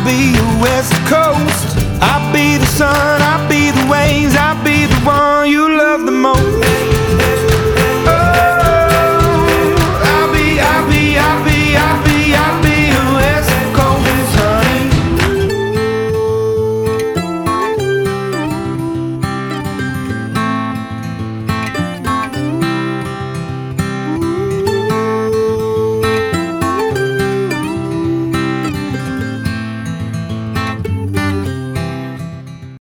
be your west coast. I'll be the sun, I'll be the waves, I'll be the one you love the most.